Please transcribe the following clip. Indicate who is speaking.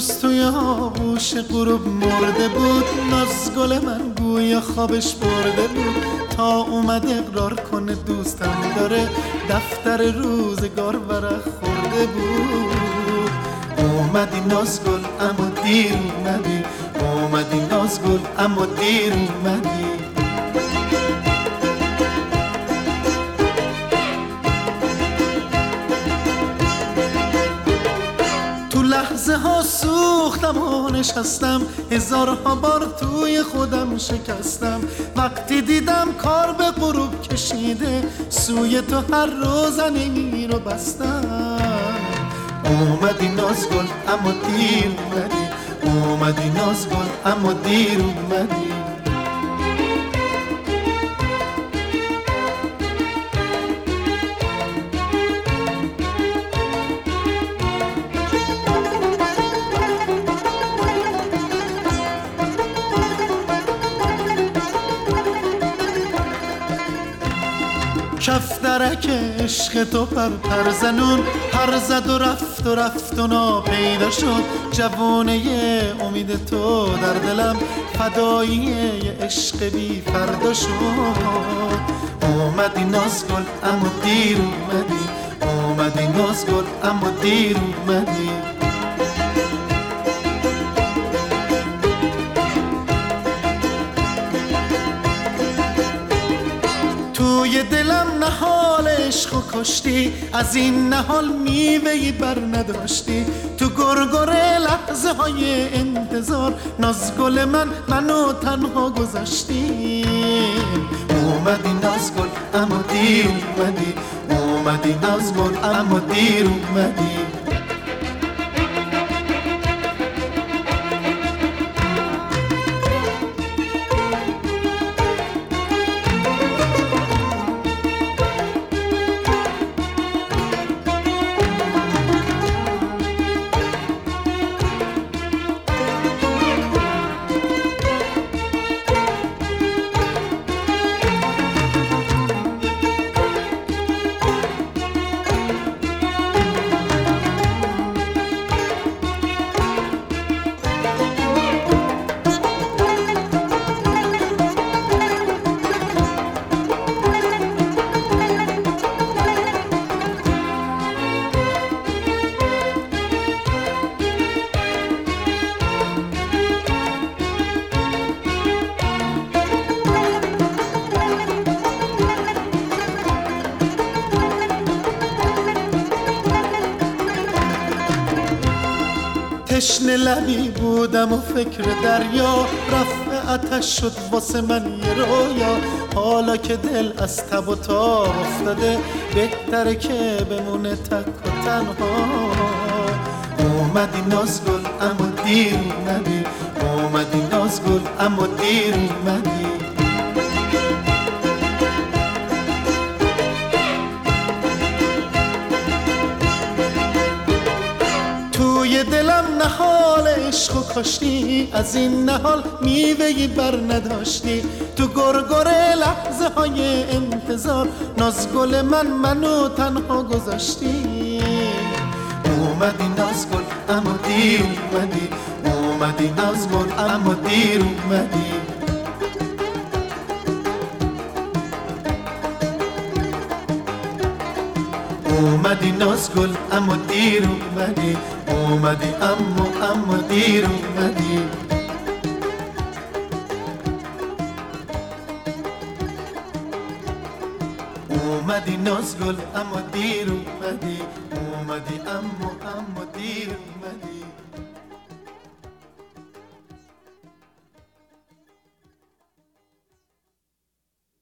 Speaker 1: روز توی آغوش غروب مرده بود، ناز گل من گویا خوابش برده بود. تا اومد اقرار کنه دوستم داره، دفتر روزگار ورق خورده بود. اومدی ناز گل اما دیر اومدی، اومدی ناز گل اما دیر اومدی. لحظه ها سوختم و نشستم، هزارها بار توی خودم شکستم. وقتی دیدم کار به غروب کشیده، سوی تو هر روزنی رو بستم. اومدی ناز گل اما دیر اومدی، اومدی ناز گل اما دیر اومدی. کف درک عشق تو پر زنون، پر زد و رفت و رفت و ناپیدا شد. جوونه امید تو در دلم، فدایی یه عشق بی فردا شد. اومدی ناز گل اما دیر اومدی، اومدی ناز گل اما دیر اومدی. توی دلم نهال عشق و کشتی، از این نهال میوهی بر نداشتی. تو گرگره لحظه های انتظار، ناز گل منو تنها گذاشتی. اومدی ناز گل اما دیر اومدی، اومدی ناز گل اما دیر اومدی. تشنه لبی بودم و فکر دریا، رفع آتش شد واسه من یه رویا. حالا که دل از تب و تاب افتاده، بهتره که بمونه تک و تنها. اومدی ناز گل اما دیر اومدی، اومدی ناز گل اما دیر اومدی. توی دلم نهال عشق و کاشتی، از این نهال میوهی بر نداشتی. تو گرگره لحظه های انتظار، ناز گل منو تنها گذاشتی. اومدی ناز گل اما دیر اومدی، اومدی ناز گل اما دیر اومدی. اومدی ناز گل اما دیر اومدی، اومدی اما دیر اومدی. اومدی ناز گل اما دیر اومدی، اومدی اما دیر اومدی.